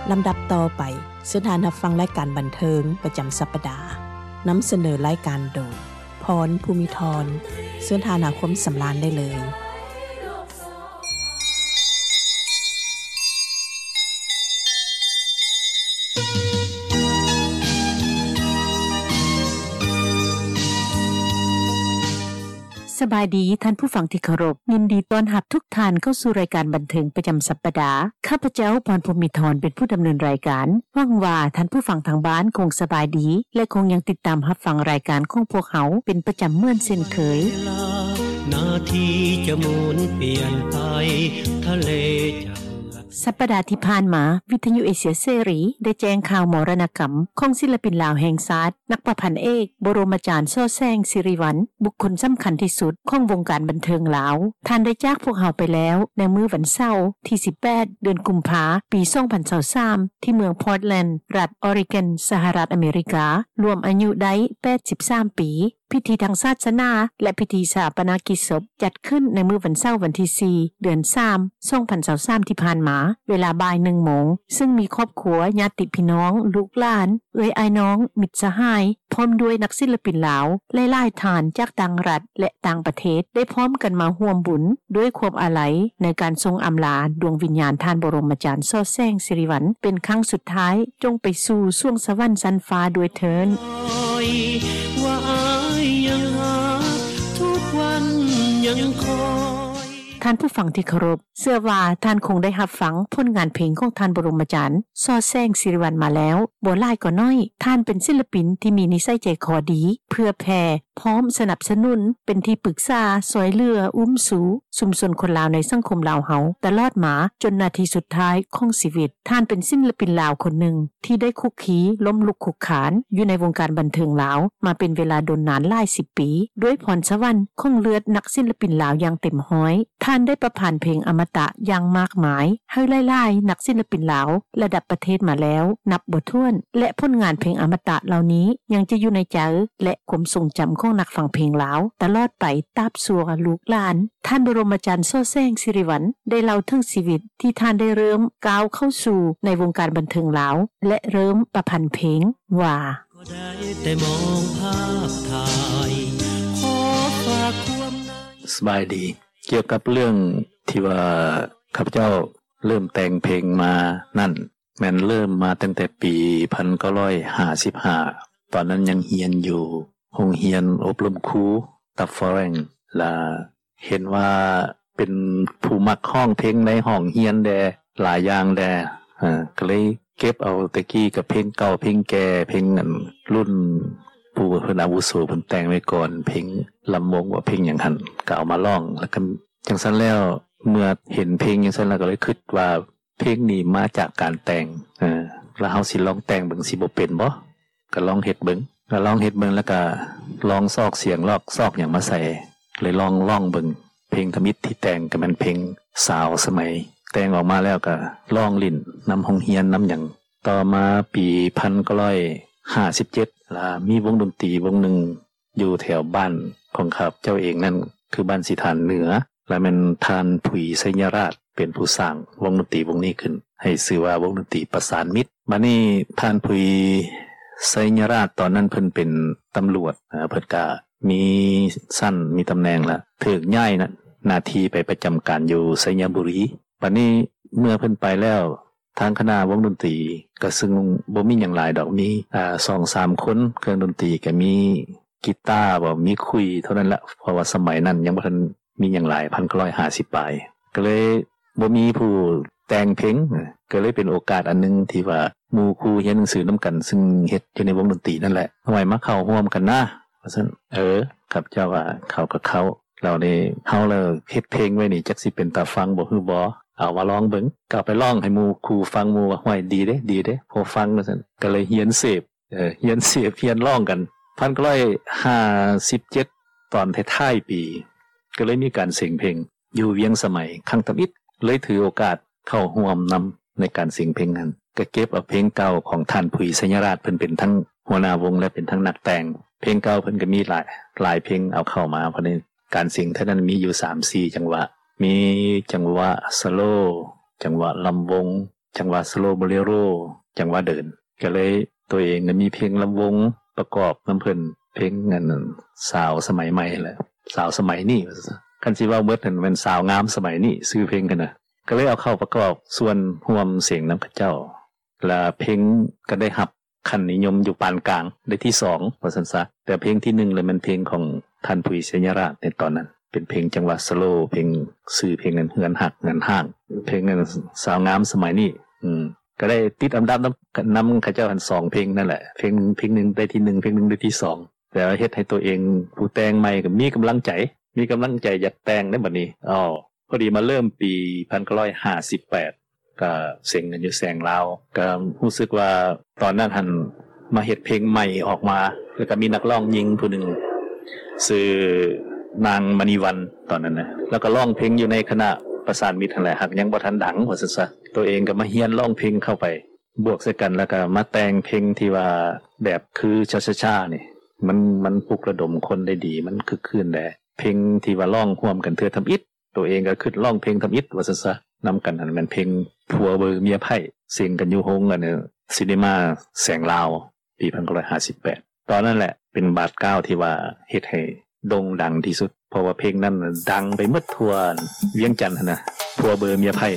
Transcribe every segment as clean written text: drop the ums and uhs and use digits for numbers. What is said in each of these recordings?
ลำดับต่อไปเชิญรับฟังรายการบันเทิงประจำสัปดาห์นำเสนอรายการโดยพรภูมิธรเชิญรับความสำราญได้เลยสบายดีท่านผู้ฟังที่เคารพยินดีต้อนรับทุกท่านเข้าสู่รายการบันเทิงประจำสัปดาห์ข้าพเจ้าพรภูมิธรเป็นผู้ดำเนินรายการหวังว่าท่านผู้ฟังทางบ้านคงสบายดีและคงยังติดตามรับฟังรายการของพวกเขาเป็นประจำเหมือนเช่นเคยนาทีจะหมุนเปลี่ยนไปทะเลจะสัปดาห์ที่ผ่านมาวิทยุเอเชียเสรีได้แจ้งข่าวมรณกรรมของศิลปินลาวแห่งชาตินักประพันธ์เอกบรมอาจารย์โซ่แซงสิริวัลย์บุคคลสำคัญที่สุดของวงการบันเทิงลาวท่านได้จากพวกเราไปแล้วในมื้อวันเสาร์ที่18เดือนกุมภาพันธ์ปี2023ที่เมืองพอร์ตแลนด์รัฐออริกอนสหรัฐอเมริการวมอายุได้83ปีพิธีทางศาสนาและพิธีชาปนกิจศพจัดขึ้นในมื้อวันเสาร์วันที่4เดือน3 2023ที่ผ่านมาเวลาบ่าย 1 โมงซึ่งมีครอบครัวญาติพี่น้องลูกหลานอ้ายน้องมิตรสหายพร้อมด้วยนักศิลปินลาวหลายๆท่านจากต่างรัฐและต่างประเทศได้พร้อมกันมาร่วมบุญด้วยความอาลัยในการทรงอำลาดวงวิญญาณท่านบรมอาจารย์โซ่แซงสิริวัลย์เป็นครั้งสุดท้ายจงไปสู่สวงสวรรค์ชั้นฟ้าด้วยเถิดว่ายังหาทุกวันยังคอยท่านผู้ฟังที่เคารพเชื่อว่าท่านคงได้รับฟังผลงานเพลงของท่านบรมอาจารย์โซ่แซงสิริวัลย์มาแล้วบ่หลายก็น้อยท่านเป็นศิลปินที่มีนิสัยใจคอดีเพื่อแผ่พร้อมสนับสนุนเป็นที่ปรึกษาสวยเหลืออุ้มสูชุมชนคนลาวในสังคมลาวเฮาตลอดมาจนนาทีสุดท้ายของชีวิตท่านเป็นศิลปินลาวคนหนึ่งที่ได้คุกคีล้มลุกคลุกคลานอยู่ในวงการบันเทิงลาวมาเป็นเวลาดนนานหลาย10ปีด้วยพรสวรรค์ของเลือดนักศิลปินลาวอย่างเต็มห้อยท่านได้ประพันธ์เพลงอมตะอย่างมากมายให้หลายๆนักศิลปินลาวระดับประเทศมาแล้วนับบ่ถ้วนและผลงานเพลงอมตะเหล่านี้ยังจะอยู่ในใจและความทรงจำของนักฟังเพลงลาวตลอดไปตราบชั่วลูกหลานท่านบรมอาจารย์โซ่แซงสิริวัลย์ได้เล่าถึงชีวิตที่ท่านได้เริ่มก้าวเข้าสู่ในวงการบันเทิงลาวและเริ่มประพันธ์เพลงว่าก็ได้แต่มองภาพถ่ายขอฝากความสบายดีเกี่ยวกับเรื่องที่ว่าข้าพเจ้าเริ่มแต่งเพลงมานั่นแม่นเริ่มมาตั้งแต่ปี1955ตอนนั้นยังเรียนอยู่โรงเรียนอบรมครูตับฝรั่งและเห็นว่าเป็นผู้มักร้องเพลงในห้องเรียนแดหลายอย่างแดก็เลยเก็บเอาตะกี้กับเพลงเก่าเพลงแก่เพลงรุ่นผู้เพิ่นอาวุโสเพิ่นแต่งไว้ก่อนเพลงลำวงว่าเพลงหยังหั่นก็เอามาร้องแล้วก็จังซั่นแล้วเมื่อเห็นเพลงจังซั่นแล้วก็เลยคิดว่าเพลงนี้มาจากการแต่งแล้วเฮาสิลองแต่งเบิ่งสิบ่เป็นบ่ก็ลองเฮ็ดเบิ่งแล้วลองเฮ็ดเบิ่งแล้วก็ลองซอกเสียงลอกซอกหยังมาใส่เลยลองเบิ่งเพลงทมิตรที่แต่งก็มันเพลงสาวสมัยแต่งออกมาแล้วก็ร้องลิ้นนำโรงเรียนนำหยังต่อมาปี1957ล่ะมีวงดนตรีวงหนึ่งอยู่แถวบ้านของข้าพเจ้าเองนั่นคือบ้านสิฐานเหนือและมันท่านผุยไสยราชเป็นผู้สร้างวงดนตรีวงนี้ขึ้นให้ชื่อว่าวงดนตรีประสานมิตรบัดนี้ท่านผุยไสยราชตอนนั้นเพิ่นเป็นตำรวจเพิ่นก็มีสั้นมีตำแหน่งละถูกย้ายนะหน้าที่ไปประจำการอยู่ไสยบุรีบัดนี้เมื่อเพิ่นไปแล้วทางคณะวงดนตรีก็ซึ่งบ่มีหยังหลายดอกมี 2-3 คนเครื่องดนตรีก็มีกีตาร์บ่มีคุยเท่านั้นละเพราะว่าสมัยนั้นยังบ่ทันมีหยังหลาย1950ปลายก็เลยบ่มีผู้แต่งเพลงก็เลยเป็นโอกาสอันนึงที่ว่าหมู่ครูเรียนหนังสือนำกันซึ่งเฮ็ดอยู่ในวงดนตรีนั่นแหละทำไมมาเข้าร่วมกันนะว่าซั่นครับเจ้าว่าเข้ากับเขาเราได้เฮาเลยเฮ็ดเพลงไว้นี่จักสิเป็นตาฟังบ่ฮือบ่เอามาร้องเบิ่งก็ไปร้องให้หมู่ครูฟังหมู่ว่าห้วยดีเด้พอฟังว่าซั่นก็เลยเรียนเสพเรียนร้องกัน1957ตอนท้ายๆปีก็เลยมีการเสียงเพลงอยู่เวียงสมัยครั้งตำอิดเลยถือโอกาสเข้าร่วมนํในการเสียงเพลงนั้นก็เก็บเอาเพลงเก่าของท่านผุยไสยราชเพิ่นเป็นทั้งหัวหน้าวงและเป็นทั้งนักแต่งเพลงเก่าเพิ่นก็มีหลายเพลงเอาเข้ามาเพราะในการเสียงเท่านั้นมีอยู่ 3-4 จังหวะมีจังหวะสโลว์จังหวะลำวงจังหวะสโลโบเลโรจังหวะเดินก็เลยตัวเองก็มีเพลงลำวงประกอบนำเพิ่นเพลงนั้นสาวสมัยใหม่แหละสาวสมัยนี้คันสิว่าเบิดนั่นเป็นสาวงามสมัยนี้ชื่อเพลงกันนะก็เลยเอาเข้าประกอบส่วนร่วมเสียงนำพระเจ้าและเพลงก็ได้รับคันนิยมอยู่ปานกลางได้ที่2ว่าซั่นซะแต่เพลงที่1เลยมันเพลงของท่านผู้อิสยราชในตอนนั้นเป็นเพลงจังหวะสโลเพลงชื่อเพลงนั้นเฮือนหักเงินห้างเพลงนั้นสาวงามสมัยนี้ก็ได้ติดอันดับนำข้าเจ้าหัน2เพลงนั่นแหละเพลงนึงได้ที่1เพลงนึงได้ที่2แต่เฮ็ดให้ตัวเองผู้แต่งใหม่ก็มีกำลังใจอยากแต่งได้บัดนี้พอดีมาเริ่มปี1958ก็เซ็งกันอยู่แสงลาวก็รู้สึกว่าตอนนั้นหันมาเฮ็ดเพลงใหม่ออกมาแล้วก็มีนักร้องหญิงผู้นึงชื่อนางมณีวันตอนนั้นนะแล้วก็ร้องเพลงอยู่ในคณะประสานมิตรนั่นแหละหากยังบ่ทันดังว่าซั่นซะตัวเองก็มาเรียนร้องเพลงเข้าไปบวกใส่กันแล้วก็มาแต่งเพลงที่ว่าแบบคือช้าๆนี่มันปลุกระดมคนได้ดีมันคึกคืนแหละเพลงที่ว่าร้องร่วมกันเทื่อทำอิฐตัวเองก็ขึ้นร้องเพลงทำอิฐว่าซั่นซะนำกันนั่นมันเพลงผัวเบอร์เมียไผ่เสียงกันอยู่โฮงกันซินีมาแสงลาวปี1958ตอนนั้นแหละเป็นบาท9ที่ว่าเฮ็ดให้โด่งดังที่สุดเพราะว่าเพลงนั้นดังไปหมดทั่วเวียงจันทน์นะผัวเบอร์เมียไผ่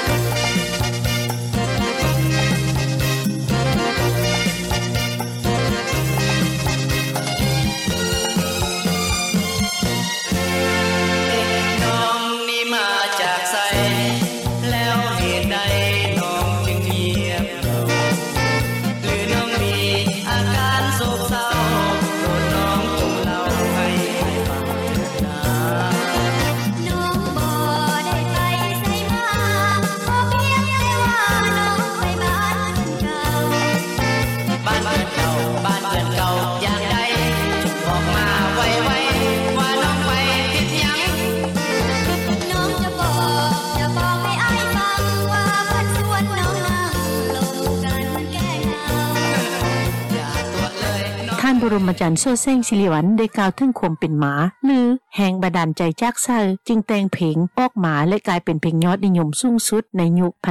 ท่านบรมอาจารย์โซ่แซงศิริวัลย์ได้กล่าวถึงความเป็นหมาหรือแห่งบันดาลใจจากเซอจึงแต่งเพลงออกมาและกลายเป็นเพลงยอดนิยมสูงสุดในยุค1958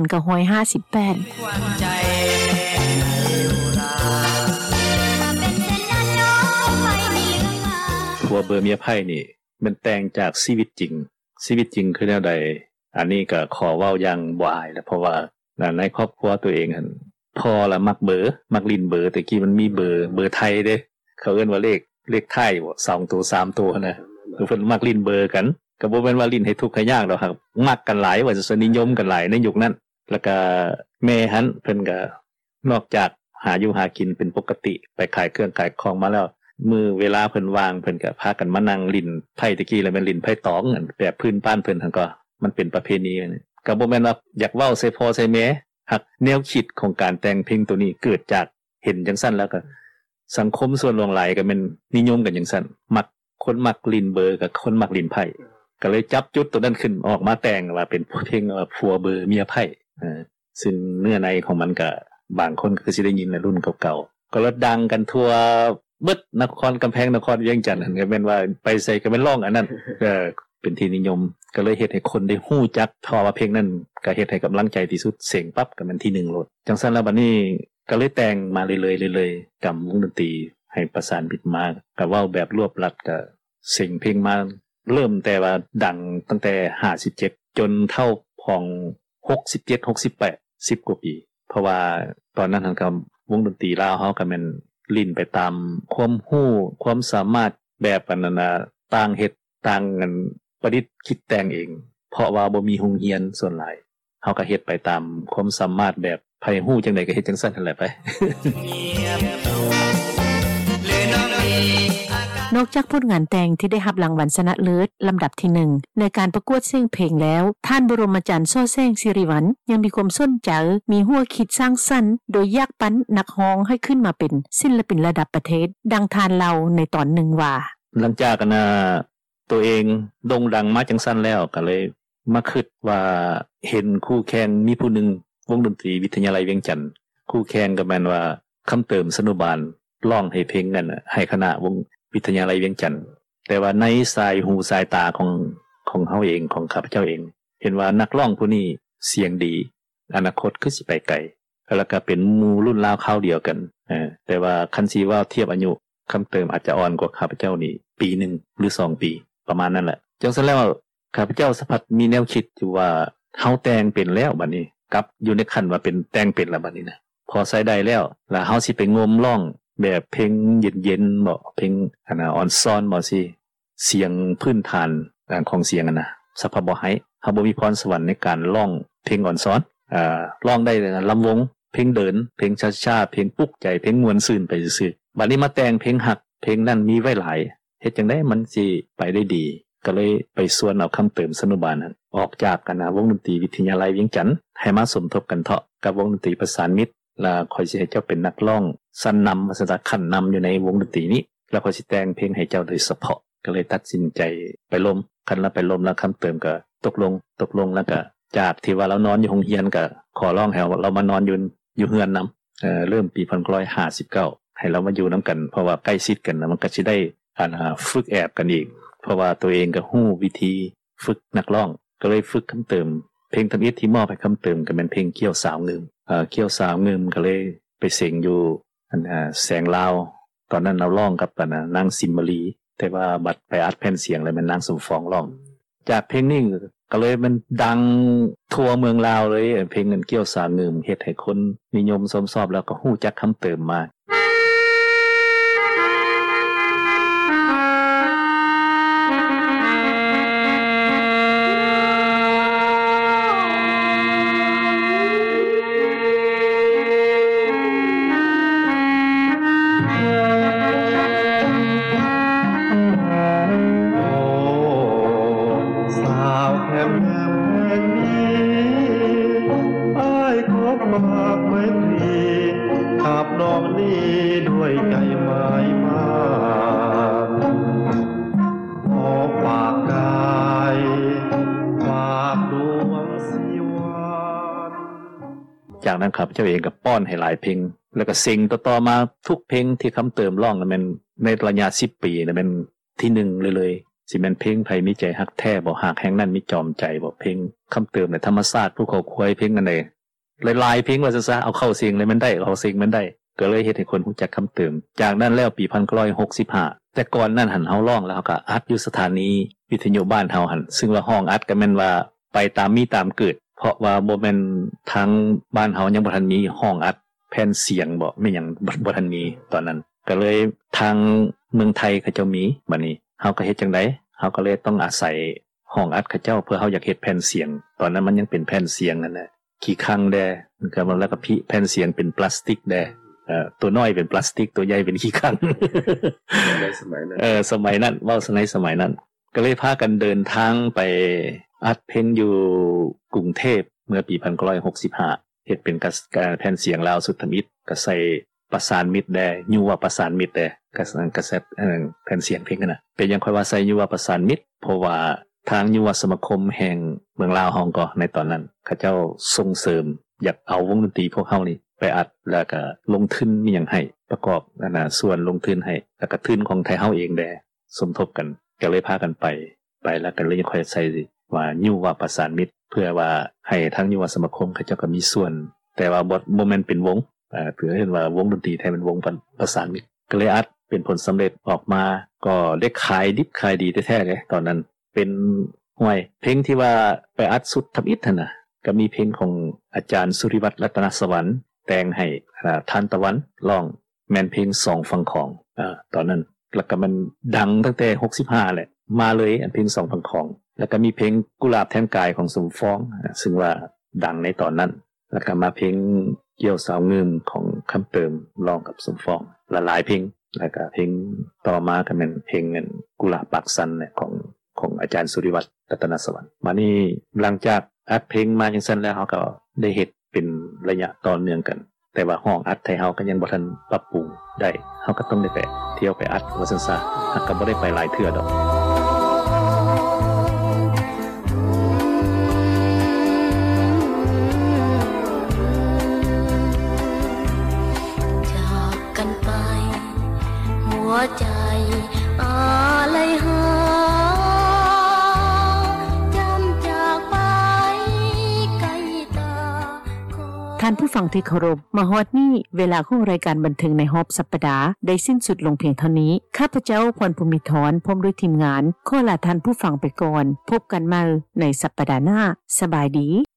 ผัวเบอร์เมียไพ่นี่มันแต่งจากชีวิตจริงคือแนวใดอันนี้ก็ขอเว้าอย่างบ่อายแล้วเพราะว่าในครอบครัวตัวเองหั่นพ่อละมักเบอร์มักลิ้นเบอร์แต่กี้มันมีเบอร์ไทยเด้เขาเอิ้นว่าเลขไทยบ่2ตัว3ตัวนะเพิ่นมักลิ้นเบอร์กันก็บ่แม่นว่าลิ้นให้ทุกข์ให้ยากดอกครับมักกันหลายว่าจะนิยมกันหลายในยุคนั้นแล้วก็แม่หันเพิ่นก็นอกจากหาอยู่หากินเป็นปกติไปขายเครื่องขายของมาแล้วมื้อเวลาเพิ่นว่างเพิ่นก็พากันมานั่งลิ้นไพ่ตะกี้แล้วแม่นลิ้นไพ่ตองแบบพื้นบ้านเพิ่นหั่นก็มันเป็นประเพณีก็บ่แม่นว่าอยากเว้าใส่พ่อใส่แม่หักแนวคิดของการแต่งเพลงตัวนี้เกิดจากเห็นจังซั่นแล้วก็สังคมส่วนรวมหลายก็แม่นนิยมกันจังซั่นมักคนมักลิ้นเบอร์กับคนมักลิ้นไพ่ก็เลยจับจุดตัวนั้นขึ้นออกมาแต่งว่าเป็นเพลงผัวเบอร์เมียไพ่ซึ่งเนื้อในของมันก็บางคนก็สิได้ยินในรุ่นเก่าๆก็ดังกันทั่วเบิดนครกำแพงนครเวียงจันทน์ก็แม่นว่าไปใส่ก็แม่นร้องอันนั้นเป็นที่นิยมก็เลยเฮ็ดให้คนได้ฮู้จักพอว่าเพลงนั้นก็เฮ็ดให้กำลังใจที่สุดเสียงปั๊บก็มันที่1โลดจังซั่นแล้วบัดนี้ก็เลยแต่งมาเรื่อยๆกับวงดนตรีให้ประสานมิตรมาก็เว้าแบบรวบรัดก็เสียงเพลงมาเริ่มแต่ว่าดังตั้งแต่57จนเท่าของ67 68 10กว่าปีเพราะว่าตอนนั้นทางกับวงดนตรีลาวเฮาก็แม่นลิ้นไปตามความรู้ความสามารถแบบอันนั้นน่ะต่างเฮ็ดต่างกันประดิษฐ์คิดแต่งเองเพราะว่าบ่มีโรงเรียนส่วนหลายเฮาก็เฮ็ดไปตามความสามารถแบบไผฮู้จังได๋ก็เฮ็ดจังซั่นนั่นแหละไปนอกจากผลงานแต่งที่ได้รับรางวัลชนะเลิศลำดับที่1ในการประกวดเสียงเพลงแล้วท่านบรมอาจารย์โซ่แซงศิริวัลย์ยังมีความสนใจมีหัวคิดสร้างสรรค์โดยอยากปั้นนักร้องให้ขึ้นมาเป็นศิลปินระดับประเทศดังทานเราในตอนหนึ่งว่าหลังจากกันตัวเองโด่งดังมาจังซั่นแล้วก็เลยมาคิดว่าเห็นคู่แข่งมีผู้นึงวงดนตรีวิทยาลัยเวียงจันทน์คู่แข่งก็แม่นว่าคำเติมสนุบาลร้องให้เพลงนั้นให้คณะวงวิทยาลัยเวียงจันทน์แต่ว่าในสายหูสายตาของเฮาเองของข้าพเจ้าเองเห็นว่านักร้องผู้นี้เสียงดีอนาคตคือสิไปไกลแล้วก็เป็นหมู่รุ่นราวคราวเดียวกันแต่ว่าคันสิว่าเทียบอายุคำเติมอาจจะอ่อนกว่าข้าพเจ้านี่ปีนึงหรือ2ปีประมาณนั้นแหละจังซั่นแล้วข้าพเจ้าสัมผัสมีแนวคิดอยู่ว่าเฮาแต่งเป็นแล้วบัดนี้กลับอยู่ในขั้นว่าเป็นแต่งเป็นแล้วบัดนี้นะพอใช้ได้แล้วแล้วเฮาสิไปงมร้องแบบเพลงเย็นๆบ่เพลงอ่อนซ้อนบ่สิเสียงพื้นฐานของเสียงนะสภาพบ่ให้เฮาบ่มีพรสวรรค์ในการร้องเพลงอ่อนซ้อนร้องได้ลำวงเพลงเดินเพลงช้าๆเพลงปลุกใจเพลงม่วนซื่นไปซื่อๆบัดนี้มาแต่งเพลงฮักเพลงนั้นมีไว้หลายเฮ็ดจังได๋มันสิไปได้ดีก็เลยไปสวนเอาคำเติมสนุบาลนั้นออกจากกันวงดนตรีวิทยาลัยเวียงจันทน์ให้มาสมทบกันเถาะกับวงดนตรีประสานมิตรแล้วค่อยสิให้เจ้าเป็นนักร้องสั้นนำมาสดักขั้นนำอยู่ในวงดนตรีนี้แล้วค่อยสิแต่งเพลงให้เจ้าโดยเฉพาะก็เลยตัดสินใจไปล้มคันละไปล้มแล้วคำเติมก็ตกลงแล้วก็จากที่ว่าเรานอนอยู่โรงเรียนก็ขอร้องให้เรามานอนอยู่เฮือนนำเริ่มปี1959ให้เรามาอยู่นํากันเพราะว่าใกล้ชิดกันมันก็สิได้ฝึกแอบกันอีกเพราะว่าตัวเองก็ฮู้วิธีฝึกนักร้องก็เลยฝึกคำเติมเพลงทำอิฐที่มอบให้คำเติมก็เป็นเพลงเกี่ยวสาวงึมเกี่ยวสาวงึมก็เลยไปเสียงอยู่แสงลาวตอนนั้นเราร้องกับนางสิมมาลีแต่ว่าบัดไปอัดแผ่นเสียงแล้วมันนางสมฟองร้องจากเพลงนี้ก็เลยมันดังทั่วเมืองลาวเลยเพลงเกี่ยวสาวงึมเฮ็ดให้คนนิยมชมชอบแล้วก็ฮู้จักคำเติมมาจากนั้นครับเจ้าเองก็ป้อนให้หลายเพลงแล้วก็เซ็งต่อๆมาทุกเพลงที่คำเติมร้องนั้นมันในระยะ10ปีนั้นมันที่1เลยสิแม่นเพลงไผมีใจฮักแท้บ่ฮักแห่งนั้นมีจอมใจบ่เพลงคำเติมในธรรมชาติผู้เขาควยเพลงนั่นเด้หลายๆเพลงว่าซะเอาเข้าเสียงเลยมันได้เอาเสียงมันได้ก็เลยเฮ็ดให้คนรู้จักคำเติมจากนั้นแล้วปี1965แต่ก่อนนั้นหันเฮาร้องแล้วก็อัดอยู่สถานีวิทยุบ้านเฮาหันซึ่งว่าห้องอัดก็แม่นว่าไปตามมีตามเกิดเพราะว่าบ่แม่นทางบ้านเฮายังบ่ทันมีห้องอัดแผ่นเสียงบ่แม่นหยังบ่ทันมีตอนนั้นก็เลยทางเมืองไทยเขาเจ้ามีบัดนี้เฮาก็เฮ็ดจังได๋เฮาก็เลยต้องอาศัยห้องอัดเขาเจ้าเพื่อเฮาอยากเฮ็ดแผ่นเสียงตอนนั้นมันยังเป็นแผ่นเสียงนั่นแหละขี้คั่งแดก็แล้วก็แผ่นเสียงเป็นพลาสติกแดตัวน้อยเป็นพลาสติกตัวใหญ่เป็นขี้คั่งในสมัยนั้นสมัยนั้นเว้าในสมัยนั้นก็เลยพากันเดินทางไปอัดเพลงอยู่กรุงเทพเมื่อปี1965เฮ็ดเป็นแผ่นเสียงลาวสุดทมิตรก็ใส่ประสานมิตรได้ยูว่าประสานมิตรได้กระแสแผ่นเสียงเพลงนั้นน่ะเป็นยังค่อยว่าใส่ยูว่าประสานมิตรเพราะว่าทางยุวสมาคมแห่งเมืองลาวเฮาก็ในตอนนั้นเขาเจ้าส่งเสริมอยากเอาวงดนตรีพวกเฮานี่ไปอัดแล้วก็ลงทุนมีหยังให้ประกอบส่วนลงทุนให้แล้วก็ทุนของไทยเฮาเองแดสมทบกันก็เลยพากันไปแล้วก็เลยค่อยใส่ว่ายุวประสานมิตรเพื่อว่าให้ทางยุวสมาคมเขาเจ้าก็มีส่วนแต่ว่าบ่แม่นเป็นวงเพื่อเห็นว่าวงดนตรีไทยเป็นวงประสานมิตรก็เลยอัดเป็นผลสำเร็จออกมาก็ได้ขายดิบขายดีแท้ๆเลยตอนนั้นเป็นห้วยเพลงที่ว่าไปอัดสุดทำอิฐน่ะก็มีเพลงของอาจารย์สุริวัฒน์รัตนสวรรค์แต่งให้ทานตะวันร้องแม่นเพลง2ฝั่งของตอนนั้นแล้วก็มันดังตั้งแต่65แหละมาเลยอันเพลง2ฝั่งของแล้วก็มีเพลงกุหลาบแทนกายของสมฟองซึ่งว่าดังในตอนนั้นแล้วก็มาเพลงเกี่ยวสาวงึมของคำเติมร้องกับสมฟองหลายเพลงแล้วก็เพลงต่อมาก็เป็นเพลงกุหลาบปากสันเนี่ยของอาจารย์สุริวัฒน์รัตนสวรรค์มานี่หลังจากอัดเพลงมาจังซั่นแล้วเฮาก็ได้เฮ็ดเป็นระยะต่อเนื่องกันแต่ว่าห้องอัดไทยเฮาก็ยังบ่ทันปรับปรุงได้เฮาก็ต้องได้ไปเที่ยวไปอัดว่าซั่นซะก็บ่ได้ไปหลายเทื่อดอกจากกันไปหัวใจอะไรหาจำจากไปไกลตาท่านผู้ฟังที่เคารพมาฮอดนี้เวลาของรายการบันเทิงในรอบสัปดาห์ได้สิ้นสุดลงเพียงเท่านี้ข้าพเจ้าพรภูมิธรพร้อมด้วยทีมงานขอลาท่านผู้ฟังไปก่อนพบกันใหม่ในสัปดาห์หน้าสบายดี